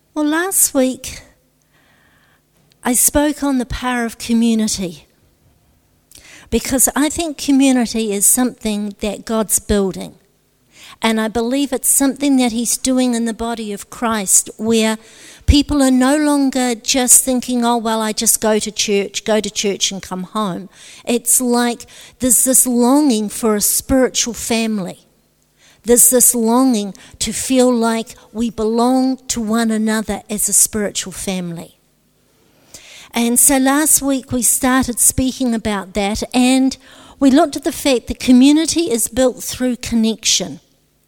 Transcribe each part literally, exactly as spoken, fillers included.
Well, last week I spoke on the power of community, because I think community is something that God's building, and I believe it's something that He's doing in the body of Christ, where people are no longer just thinking, oh, well, I just go to church, go to church and come home. It's like there's this longing for a spiritual family. There's this longing to feel like we belong to one another as a spiritual family. And so last week we started speaking about that, and we looked at the fact that community is built through connection.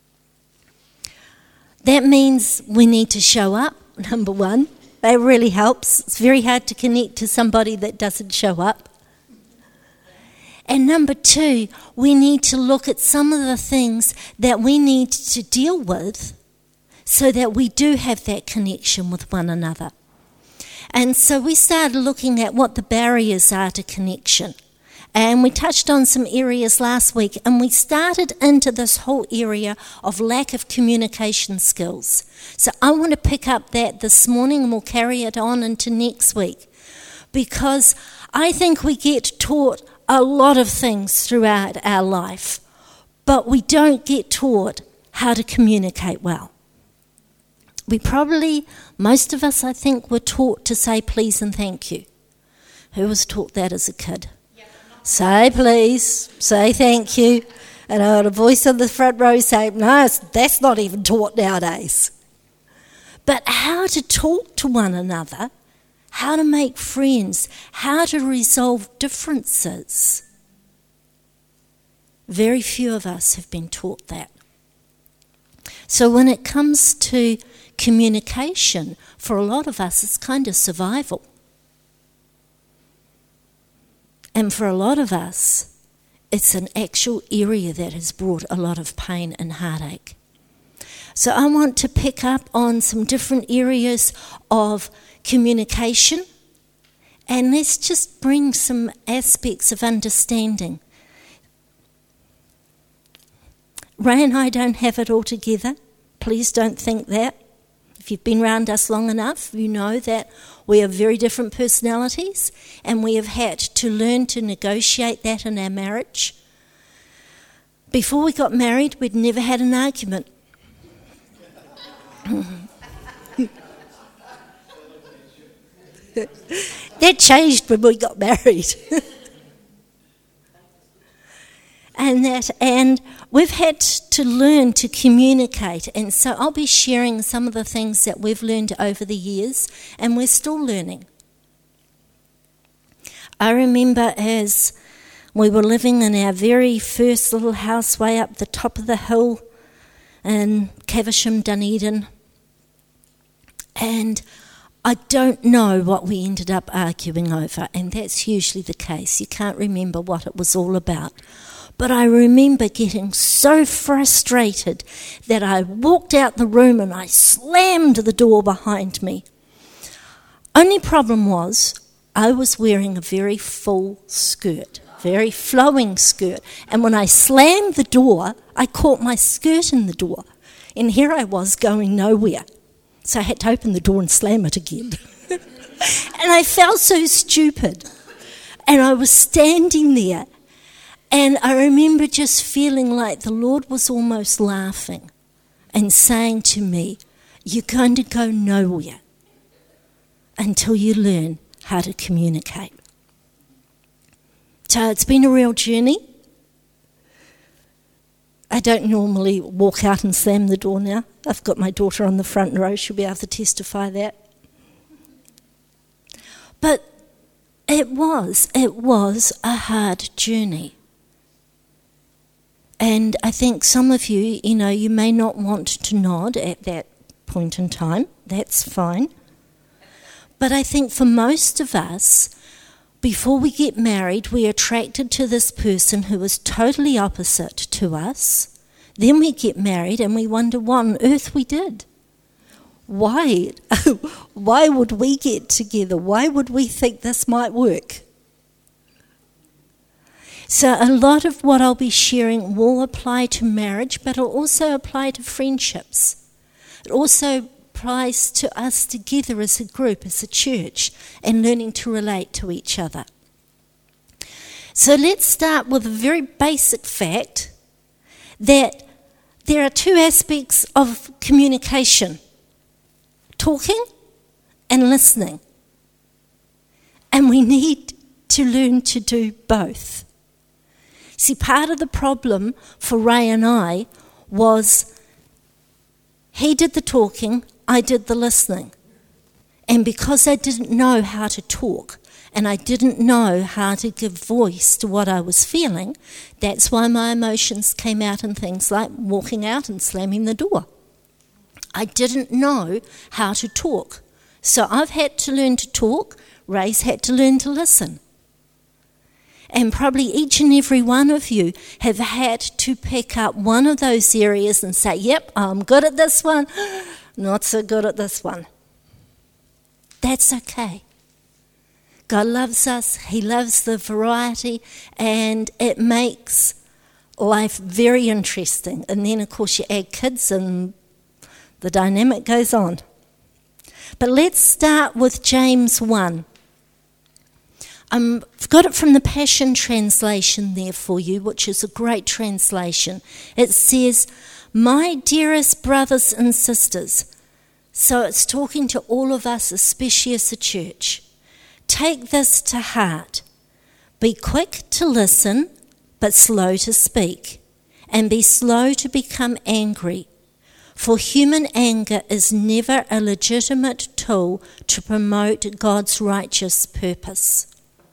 That means we need to show up, number one. That really helps. It's very hard to connect to somebody that doesn't show up. And number two, we need to look at some of the things that we need to deal with so that we do have that connection with one another. And so we started looking at what the barriers are to connection. And we touched on some areas last week, and we started into this whole area of lack of communication skills. So I want to pick up that this morning, and we'll carry it on into next week, because I think we get taught a lot of things throughout our life, but we don't get taught how to communicate well. We probably, most of us, I think, were taught to say please and thank you. Who was taught that as a kid? Yeah, say please, say thank you. And I heard a voice on the front row say, no, that's not even taught nowadays. But how to talk to one another, how to make friends, how to resolve differences. Very few of us have been taught that. So when it comes to communication, for a lot of us, it's kind of survival. And for a lot of us, it's an actual area that has brought a lot of pain and heartache. So I want to pick up on some different areas of communication, and let's just bring some aspects of understanding. Ray and I don't have it all together. Please don't think that. If you've been around us long enough, you know that we have very different personalities, and we have had to learn to negotiate that in our marriage. Before we got married, we'd never had an argument. That changed when we got married. and that and we've had to learn to communicate, and so I'll be sharing some of the things that we've learned over the years, and we're still learning. I remember as we were living in our very first little house way up the top of the hill in Caversham, Dunedin, and I don't know what we ended up arguing over, and that's usually the case. You can't remember what it was all about. But I remember getting so frustrated that I walked out the room and I slammed the door behind me. Only problem was I was wearing a very full skirt, very flowing skirt. And when I slammed the door, I caught my skirt in the door. And here I was going nowhere. So I had to open the door and slam it again. And I felt so stupid. And I was standing there, and I remember just feeling like the Lord was almost laughing and saying to me, you're going to go nowhere until you learn how to communicate. So it's been a real journey. I don't normally walk out and slam the door now. I've got my daughter on the front row. She'll be able to testify that. But it was, it was a hard journey. And I think some of you, you know, you may not want to nod at that point in time. That's fine. But I think for most of us, before we get married, we're attracted to this person who is totally opposite to us. Then we get married and we wonder what on earth we did. Why? Why would we get together? Why would we think this might work? So a lot of what I'll be sharing will apply to marriage, but it'll also apply to friendships. It also applies to us together as a group, as a church, and learning to relate to each other. So let's start with a very basic fact that there are two aspects of communication: talking and listening. And we need to learn to do both. See, part of the problem for Ray and I was he did the talking, I did the listening. And because I didn't know how to talk and I didn't know how to give voice to what I was feeling, that's why my emotions came out in things like walking out and slamming the door. I didn't know how to talk. So I've had to learn to talk, Ray's had to learn to listen. And probably each and every one of you have had to pick up one of those areas and say, yep, I'm good at this one, not so good at this one. That's okay. God loves us, He loves the variety, and it makes life very interesting. And then, of course, you add kids and the dynamic goes on. But let's start with James one. Um, I've got it from the Passion Translation there for you, which is a great translation. It says, "My dearest brothers and sisters," so it's talking to all of us, especially as a church, "take this to heart. Be quick to listen, but slow to speak, and be slow to become angry. For human anger is never a legitimate tool to promote God's righteous purpose."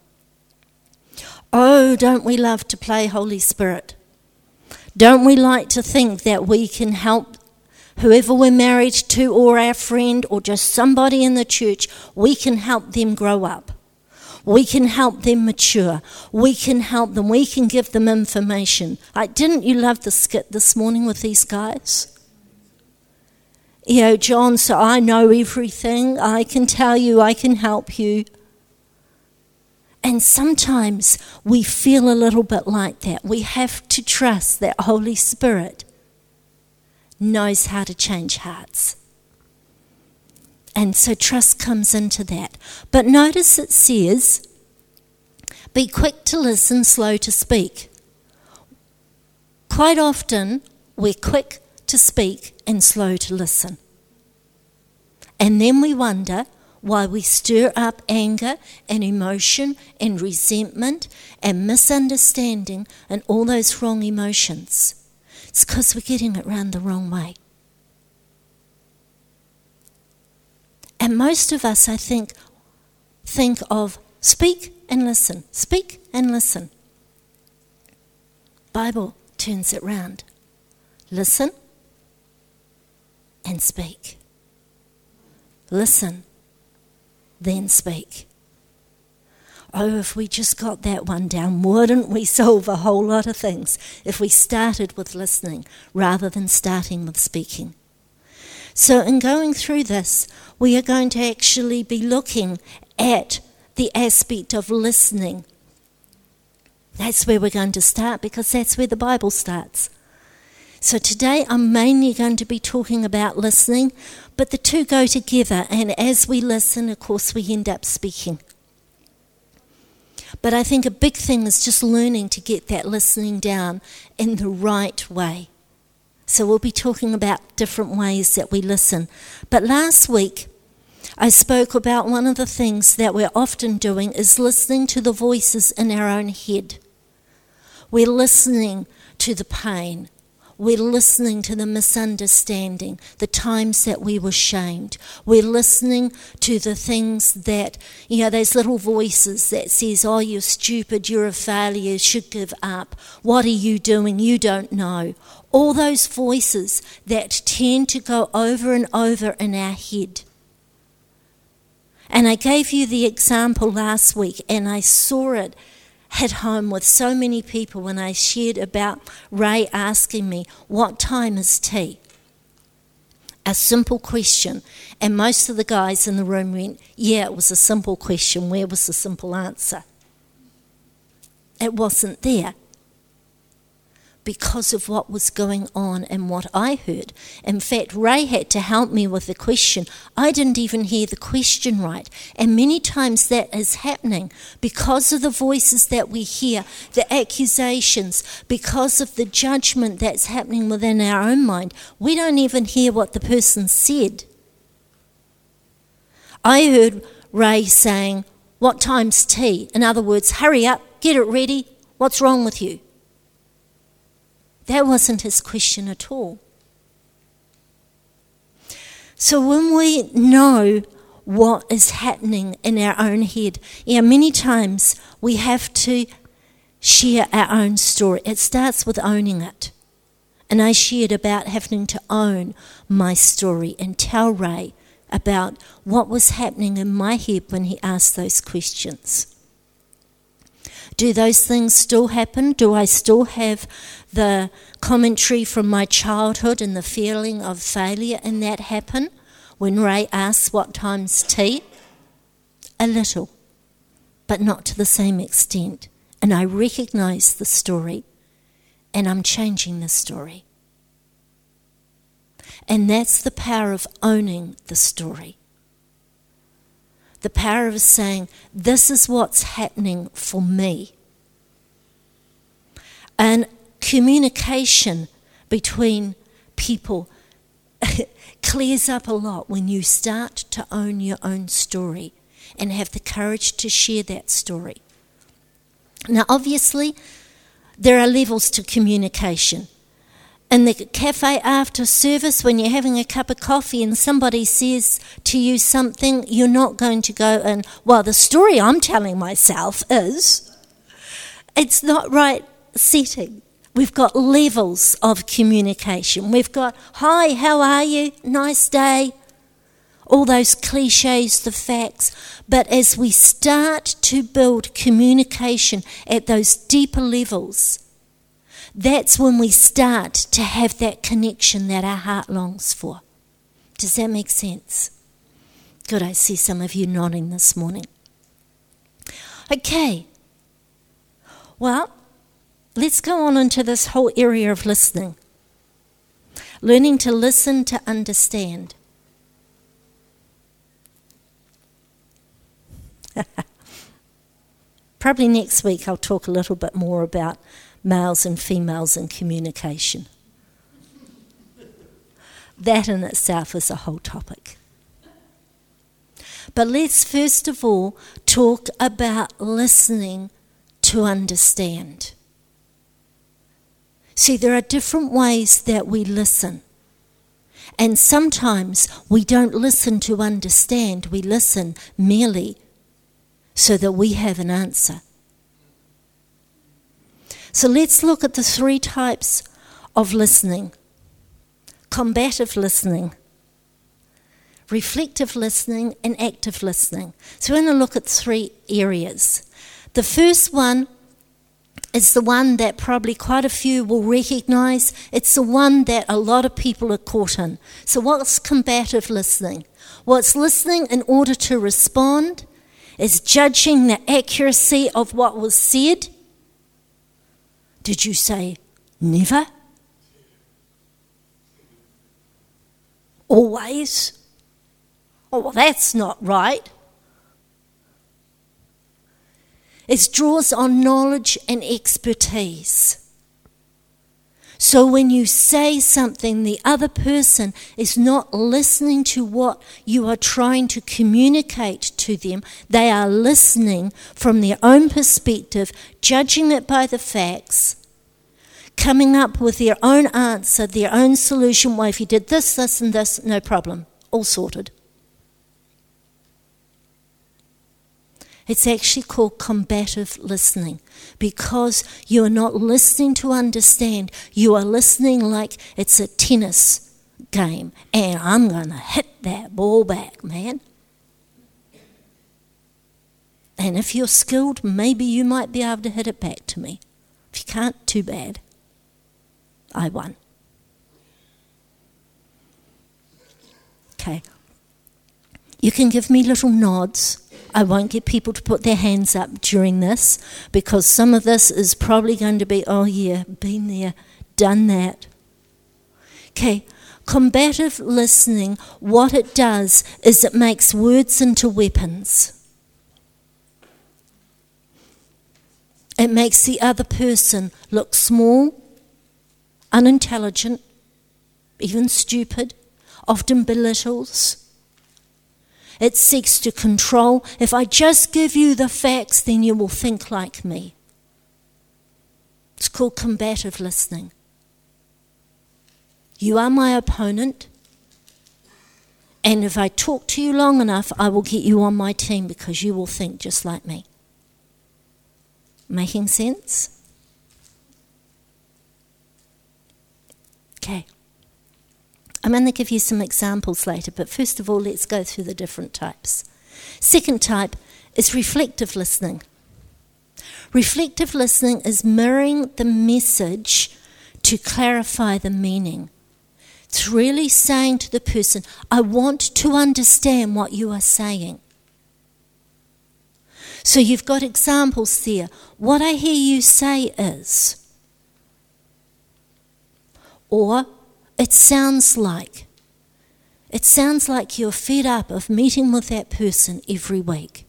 Oh, don't we love to play Holy Spirit? Don't we like to think that we can help whoever we're married to, or our friend, or just somebody in the church, we can help them grow up. We can help them mature. We can help them. We can give them information. Like, didn't you love the skit this morning with these guys? You know, John, so I know everything. I can tell you, I can help you. And sometimes we feel a little bit like that. We have to trust that Holy Spirit knows how to change hearts. And so trust comes into that. But notice it says, be quick to listen, slow to speak. Quite often, we're quick to speak and slow to listen. And then we wonder why we stir up anger and emotion and resentment and misunderstanding and all those wrong emotions. It's because we're getting it round the wrong way. And most of us, I think, think of speak and listen, speak and listen. Bible turns it round. Listen and speak. Listen, then speak. Oh, if we just got that one down, wouldn't we solve a whole lot of things if we started with listening rather than starting with speaking? So in going through this, we are going to actually be looking at the aspect of listening. That's where we're going to start, because that's where the Bible starts. So today I'm mainly going to be talking about listening, but the two go together, and as we listen, of course, we end up speaking. But I think a big thing is just learning to get that listening down in the right way. So we'll be talking about different ways that we listen. But last week, I spoke about one of the things that we're often doing is listening to the voices in our own head. We're listening to the pain. We're listening to the misunderstanding, the times that we were shamed. We're listening to the things that, you know, those little voices that says, oh, you're stupid, you're a failure, you should give up. What are you doing? You don't know. All those voices that tend to go over and over in our head. And I gave you the example last week, and I saw it hit home with so many people when I shared about Ray asking me, what time is tea? A simple question. And most of the guys in the room went, yeah, it was a simple question. Where was the simple answer? It wasn't there. because of what was going on and what I heard. In fact, Ray had to help me with the question. I didn't even hear the question right. And many times that is happening because of the voices that we hear, the accusations, because of the judgment that's happening within our own mind. We don't even hear what the person said. I heard Ray saying, "What time's tea?" In other words, hurry up, get it ready, what's wrong with you? That wasn't his question at all. So when we know what is happening in our own head, yeah, many times we have to share our own story. It starts with owning it. And I shared about having to own my story and tell Ray about what was happening in my head when he asked those questions. Do those things still happen? Do I still have the commentary from my childhood and the feeling of failure in that happen when Ray asks what time's tea? A little, but not to the same extent. And I recognise the story, and I'm changing the story. And that's the power of owning the story. The power of saying, this is what's happening for me. And communication between people clears up a lot when you start to own your own story and have the courage to share that story. Now, obviously, there are levels to communication. In the cafe after service, when you're having a cup of coffee and somebody says to you something, you're not going to go and, well, the story I'm telling myself is, it's not right setting. We've got levels of communication. We've got, hi, how are you? Nice day. All those cliches, the facts. But as we start to build communication at those deeper levels, that's when we start to have that connection that our heart longs for. Does that make sense? Good, I see some of you nodding this morning. Okay. Well, let's go on into this whole area of listening. Learning to listen to understand. Probably next week I'll talk a little bit more about males and females in communication. That in itself is a whole topic. But let's first of all talk about listening to understand. See, there are different ways that we listen. And sometimes we don't listen to understand, we listen merely so that we have an answer. So let's look at the three types of listening. Combative listening, reflective listening, and active listening. So we're going to look at three areas. The first one is the one that probably quite a few will recognise. It's the one that a lot of people are caught in. So what's combative listening? Well, it's listening in order to respond. It's judging the accuracy of what was said. Did you say never? Always? Oh, well, that's not right. It draws on knowledge and expertise. So when you say something, the other person is not listening to what you are trying to communicate to them. They are listening from their own perspective, judging it by the facts, coming up with their own answer, their own solution. Well, if you did this, this, and this, no problem. All sorted. It's actually called combative listening because you are not listening to understand. You are listening like it's a tennis game and I'm going to hit that ball back, man. And if you're skilled, maybe you might be able to hit it back to me. If you can't, too bad. I won. Okay. You can give me little nods. I won't get people to put their hands up during this because some of this is probably going to be, oh yeah, been there, done that. Okay, combative listening, what it does is it makes words into weapons. It makes the other person look small, unintelligent, even stupid, often belittles. It seeks to control. If I just give you the facts, then you will think like me. It's called combative listening. You are my opponent, and if I talk to you long enough, I will get you on my team because you will think just like me. Making sense? Okay. I'm going to give you some examples later, but first of all, let's go through the different types. Second type is reflective listening. Reflective listening is mirroring the message to clarify the meaning. It's really saying to the person, I want to understand what you are saying. So you've got examples there. What I hear you say is, or it sounds like, it sounds like you're fed up of meeting with that person every week.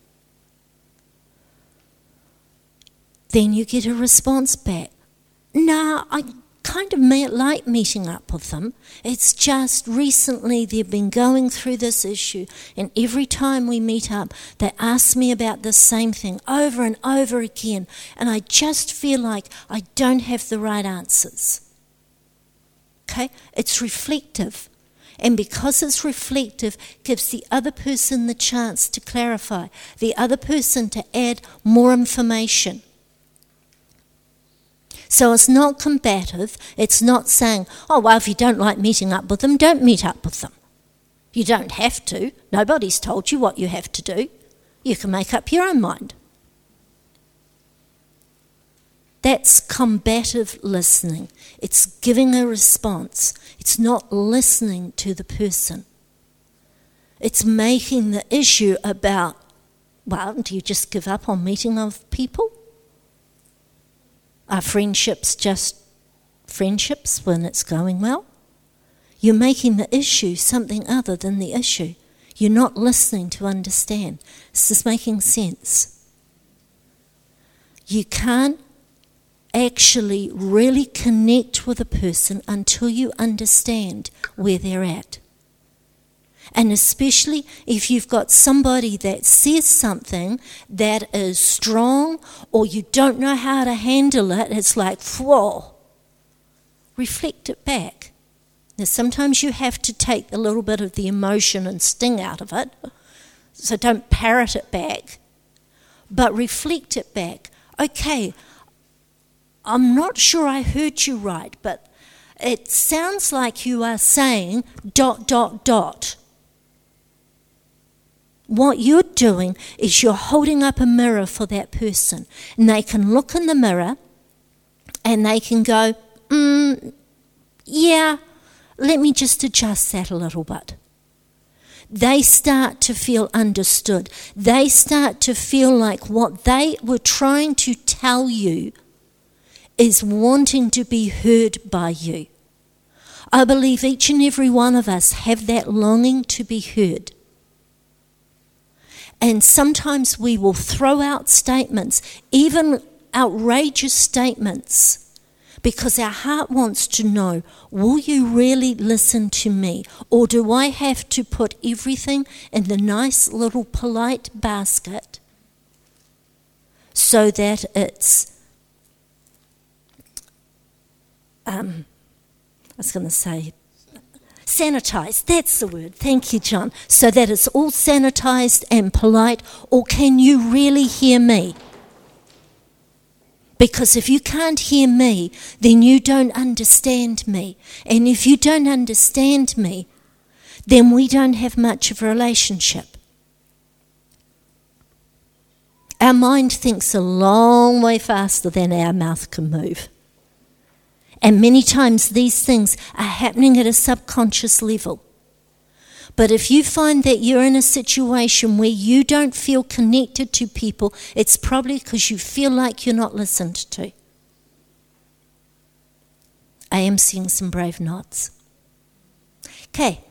Then you get a response back. Nah, I kind of may like meeting up with them. It's just recently they've been going through this issue, and every time we meet up, they ask me about the same thing over and over again, and I just feel like I don't have the right answers. Okay? It's reflective. And because it's reflective, gives the other person the chance to clarify, the other person to add more information. So it's not combative. It's not saying, oh, well, if you don't like meeting up with them, don't meet up with them. You don't have to. Nobody's told you what you have to do. You can make up your own mind. That's combative listening. It's giving a response. It's not listening to the person. It's making the issue about, well, do you just give up on meeting with people? Are friendships just friendships when it's going well? You're making the issue something other than the issue. You're not listening to understand. Is this making sense? You can't actually really connect with a person until you understand where they're at. And especially if you've got somebody that says something that is strong or you don't know how to handle it, it's like, whoa, reflect it back. Now, sometimes you have to take a little bit of the emotion and sting out of it, so don't parrot it back, but reflect it back. Okay, I'm not sure I heard you right, but it sounds like you are saying dot, dot, dot. What you're doing is you're holding up a mirror for that person, and they can look in the mirror and they can go, mm, yeah, let me just adjust that a little bit. They start to feel understood. They start to feel like what they were trying to tell you is wanting to be heard by you. I believe each and every one of us have that longing to be heard. And sometimes we will throw out statements, even outrageous statements, because our heart wants to know, will you really listen to me? Or do I have to put everything in the nice little polite basket so that it's, um, I was going to say, sanitized, that's the word. Thank you, John. So that it's all sanitized and polite, or can you really hear me? Because if you can't hear me, then you don't understand me. And if you don't understand me, then we don't have much of a relationship. Our mind thinks a long way faster than our mouth can move. And many times these things are happening at a subconscious level. But if you find that you're in a situation where you don't feel connected to people, it's probably because you feel like you're not listened to. I am seeing some brave nods. Okay.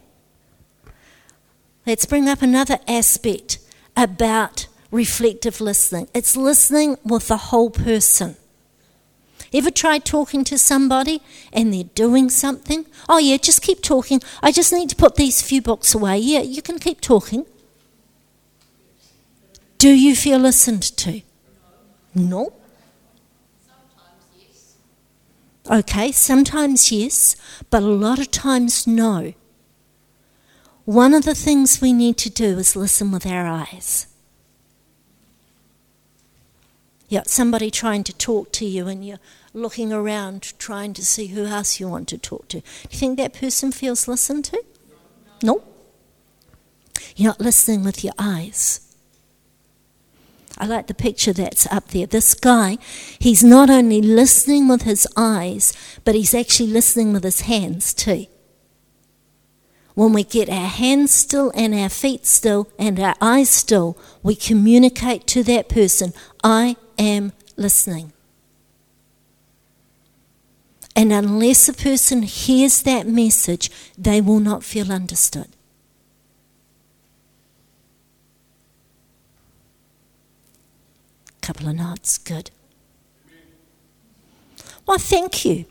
Let's bring up another aspect about reflective listening. It's listening with the whole person. Ever tried talking to somebody and they're doing something? Oh yeah, just keep talking. I just need to put these few books away. Yeah, you can keep talking. Do you feel listened to? No. Sometimes yes. Okay, sometimes yes, but a lot of times no. One of the things we need to do is listen with our eyes. You got somebody trying to talk to you and you're looking around trying to see who else you want to talk to. Do you think that person feels listened to? No. no. You're not listening with your eyes. I like the picture that's up there. This guy, he's not only listening with his eyes, but he's actually listening with his hands too. When we get our hands still and our feet still and our eyes still, we communicate to that person, I am listening. And unless a person hears that message, they will not feel understood. Couple of nods, good. Well, thank you.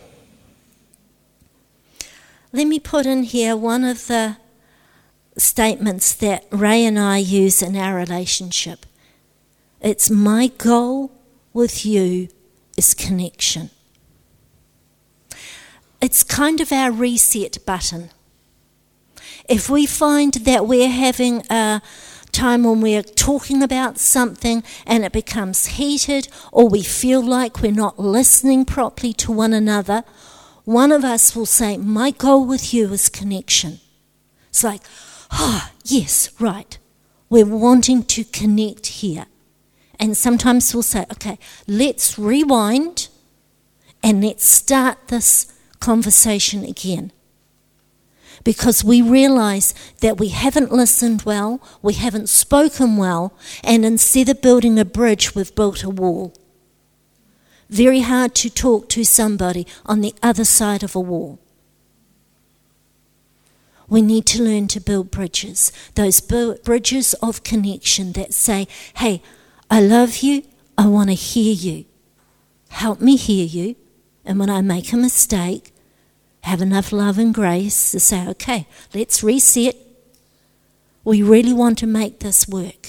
Let me put in here one of the statements that Ray and I use in our relationship. It's my goal with you is connection. It's kind of our reset button. If we find that we're having a time when we're talking about something and it becomes heated, or we feel like we're not listening properly to one another, one of us will say, my goal with you is connection. It's like, oh, yes, right. We're wanting to connect here. And sometimes we'll say, okay, let's rewind and let's start this conversation again. Because we realise that we haven't listened well, we haven't spoken well, and instead of building a bridge, we've built a wall. Very hard to talk to somebody on the other side of a wall. We need to learn to build bridges, those bridges of connection that say, hey, I love you, I want to hear you. Help me hear you, and when I make a mistake, have enough love and grace to say, okay, let's reset. We really want to make this work.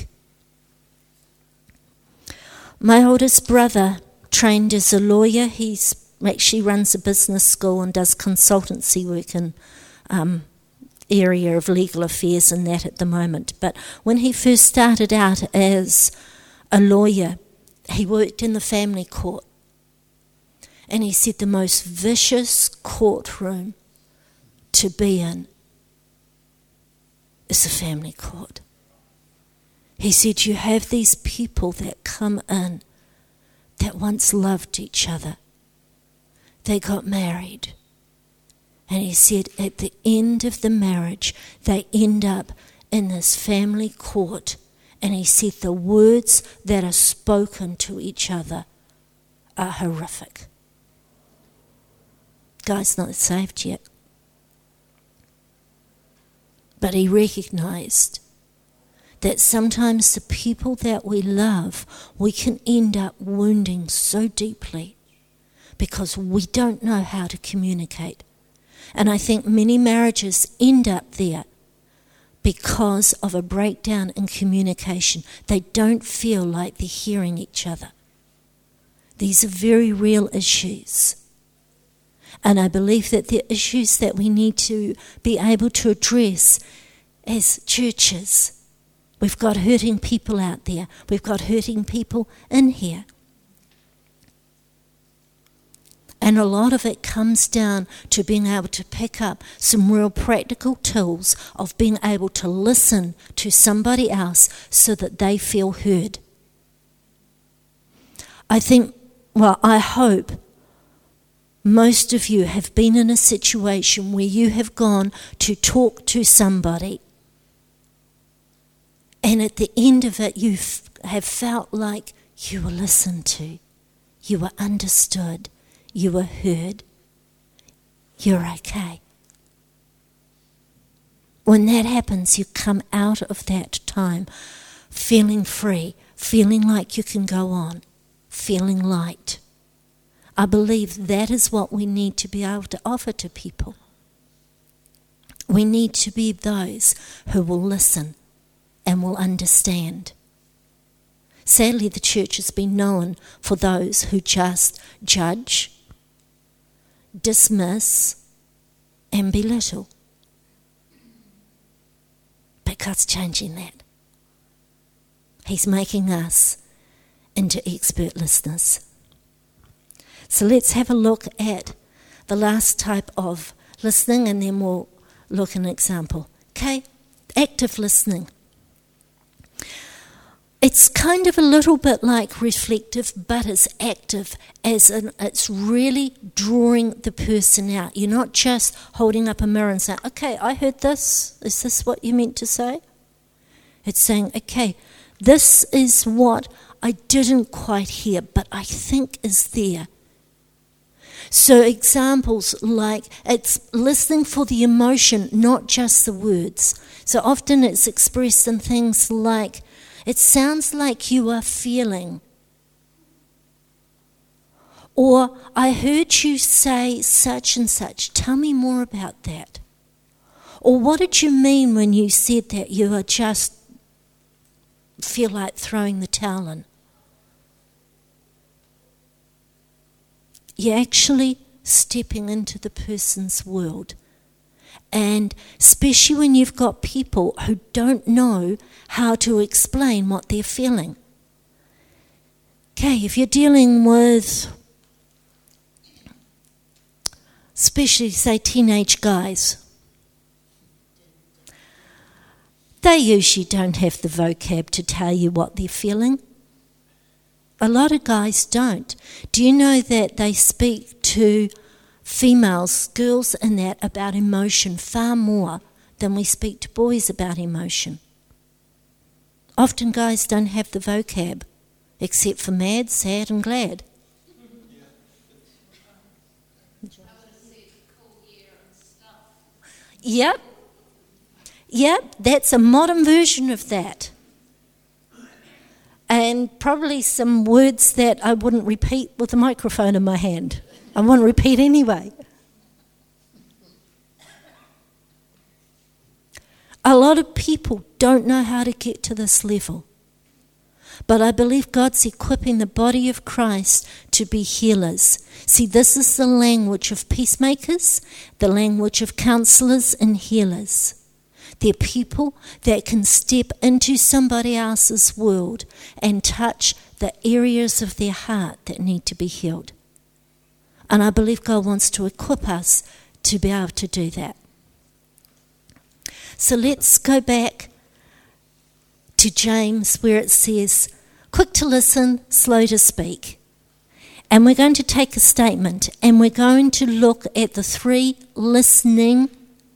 My oldest brother trained as a lawyer. He actually runs a business school and does consultancy work in um, area of legal affairs and that at the moment. But when he first started out as a lawyer, he worked in the family court. And he said the most vicious courtroom to be in is the family court. He said you have these people that come in that once loved each other. They got married. And he said at the end of the marriage, they end up in this family court. And he said the words that are spoken to each other are horrific. Guy's not saved yet. But he recognised that sometimes the people that we love, we can end up wounding so deeply because we don't know how to communicate. And I think many marriages end up there because of a breakdown in communication. They don't feel like they're hearing each other. These are very real issues. And I believe that they're issues that we need to be able to address as churches. We've got hurting people out there. We've got hurting people in here. And a lot of it comes down to being able to pick up some real practical tools of being able to listen to somebody else so that they feel heard. I think, well, I hope most of you have been in a situation where you have gone to talk to somebody and at the end of it you f- have felt like you were listened to, you were understood, you were heard, you're okay. When that happens, you come out of that time feeling free, feeling like you can go on, feeling light. I believe that is what we need to be able to offer to people. We need to be those who will listen and will understand. Sadly, the church has been known for those who just judge, dismiss, and belittle. But God's changing that. He's making us into expert listeners. So let's have a look at the last type of listening, and then we'll look at an example. Okay, active listening. It's kind of a little bit like reflective, but it's active, as in it's really drawing the person out. You're not just holding up a mirror and saying, okay, I heard this. Is this what you meant to say? It's saying, okay, this is what I didn't quite hear, but I think is there. So examples like it's listening for the emotion, not just the words. So often it's expressed in things like, it sounds like you are feeling. Or, I heard you say such and such. Tell me more about that. Or, what did you mean when you said that you are just feel like throwing the towel in? You're actually stepping into the person's world. And especially when you've got people who don't know how to explain what they're feeling. Okay, if you're dealing with, especially say teenage guys, they usually don't have the vocab to tell you what they're feeling. A lot of guys don't. Do you know that they speak to females, girls and that, about emotion far more than we speak to boys about emotion? Often guys don't have the vocab, except for mad, sad and glad. Yep. Yep, that's a modern version of that. And probably some words that I wouldn't repeat with a microphone in my hand. I won't repeat anyway. A lot of people don't know how to get to this level. But I believe God's equipping the body of Christ to be healers. See, this is the language of peacemakers, the language of counselors and healers. They're people that can step into somebody else's world and touch the areas of their heart that need to be healed. And I believe God wants to equip us to be able to do that. So let's go back to James where it says, quick to listen, slow to speak. And we're going to take a statement and we're going to look at the three listening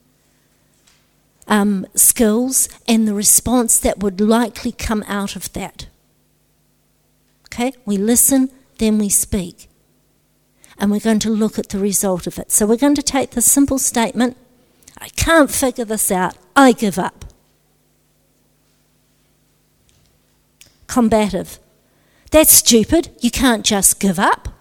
um, skills and the response that would likely come out of that. Okay, we listen, then we speak. And we're going to look at the result of it. So we're going to take the simple statement, I can't figure this out, I give up. Combative, that's stupid, you can't just give up.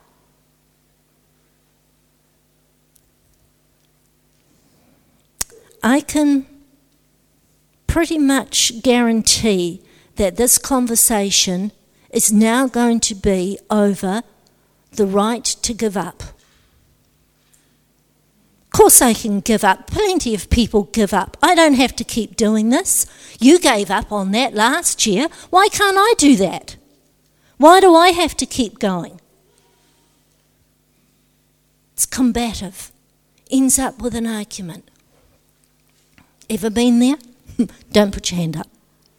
I can pretty much guarantee that this conversation is now going to be over the right to give up. Of course I can give up. Plenty of people give up. I don't have to keep doing this. You gave up on that last year. Why can't I do that? Why do I have to keep going? It's combative. Ends up with an argument. Ever been there? Don't put your hand up.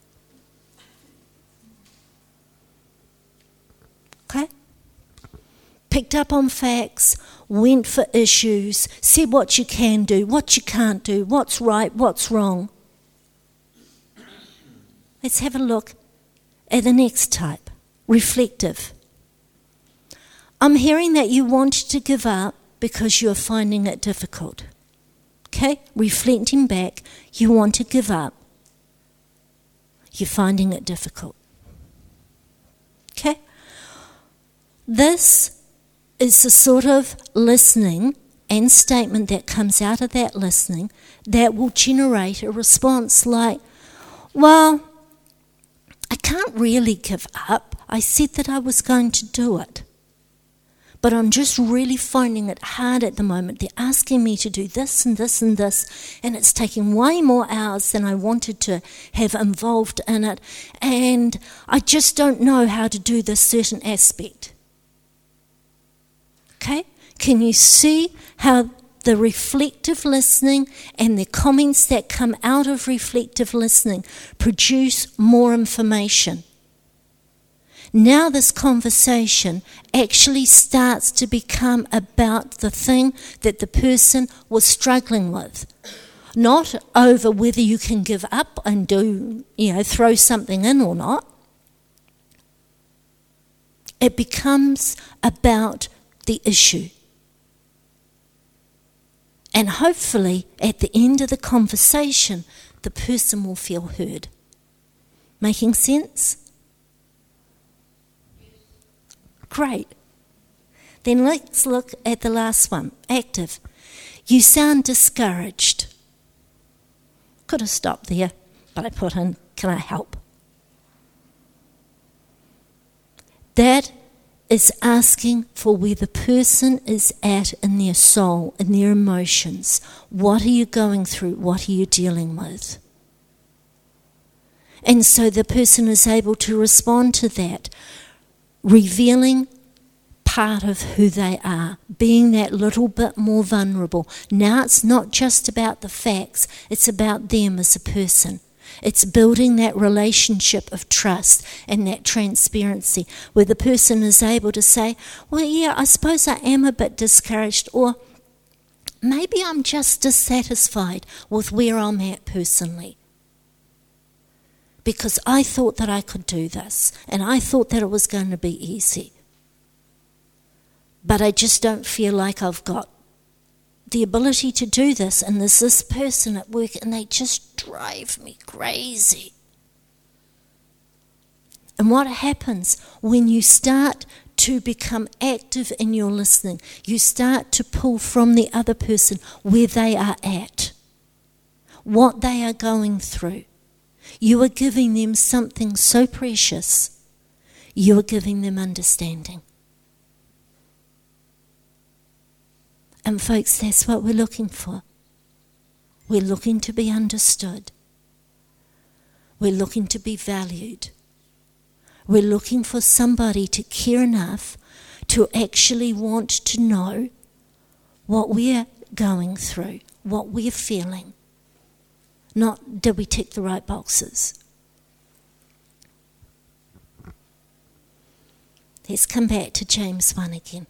Okay? Picked up on facts, went for issues, said what you can do, what you can't do, what's right, what's wrong. Let's have a look at the next type, reflective. I'm hearing that you wanted to give up, because you're finding it difficult. Okay? Reflecting back, you want to give up. You're finding it difficult. Okay? This is the sort of listening and statement that comes out of that listening that will generate a response like, well, I can't really give up. I said that I was going to do it. But I'm just really finding it hard at the moment. They're asking me to do this and this and this, and it's taking way more hours than I wanted to have involved in it, and I just don't know how to do this certain aspect. Okay? Can you see how the reflective listening and the comments that come out of reflective listening produce more information? Now this conversation actually starts to become about the thing that the person was struggling with. Not over whether you can give up and do, you know, throw something in or not. It becomes about the issue. And hopefully, at the end of the conversation, the person will feel heard. Making sense? Great. Then let's look at the last one, active. You sound discouraged. Could have stopped there, but I put in, can I help? That is asking for where the person is at in their soul, in their emotions. What are you going through? What are you dealing with? And so the person is able to respond to that, revealing part of who they are, being that little bit more vulnerable. Now it's not just about the facts, it's about them as a person. It's building that relationship of trust and that transparency where the person is able to say, well, yeah, I suppose I am a bit discouraged, or maybe I'm just dissatisfied with where I'm at personally. Because I thought that I could do this, and I thought that it was going to be easy. But I just don't feel like I've got the ability to do this, and there's this person at work and they just drive me crazy. And what happens when you start to become active in your listening, you start to pull from the other person where they are at, what they are going through. You are giving them something so precious. You are giving them understanding. And folks, that's what we're looking for. We're looking to be understood. We're looking to be valued. We're looking for somebody to care enough to actually want to know what we're going through, what we're feeling. Not, did we tick the right boxes? Let's come back to James one again.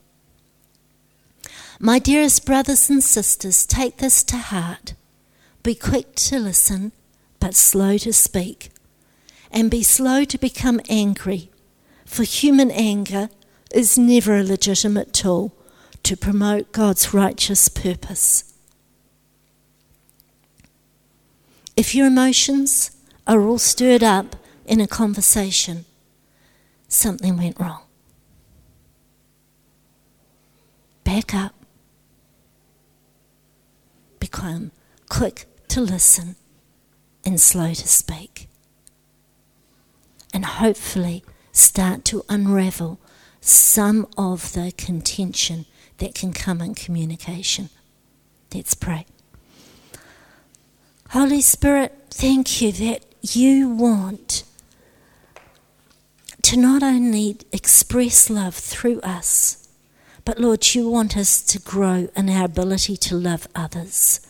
My dearest brothers and sisters, take this to heart. Be quick to listen, but slow to speak. And be slow to become angry, for human anger is never a legitimate tool to promote God's righteous purpose. If your emotions are all stirred up in a conversation, something went wrong. Back up. Become quick to listen and slow to speak. And hopefully start to unravel some of the contention that can come in communication. Let's pray. Holy Spirit, thank you that you want to not only express love through us, but Lord, you want us to grow in our ability to love others.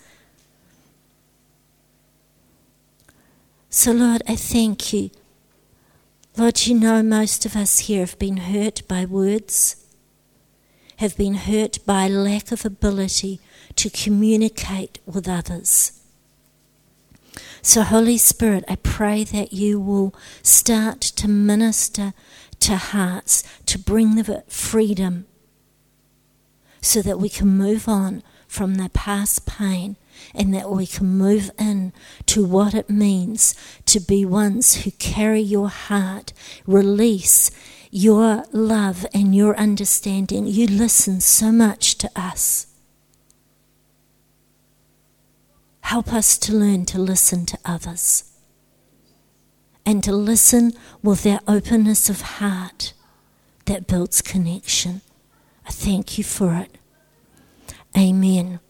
So Lord, I thank you. Lord, you know most of us here have been hurt by words, have been hurt by lack of ability to communicate with others. So Holy Spirit, I pray that you will start to minister to hearts, to bring the freedom, so that we can move on from the past pain and that we can move in to what it means to be ones who carry your heart, release your love and your understanding. You listen so much to us. Help us to learn to listen to others and to listen with that openness of heart that builds connection. I thank you for it. Amen.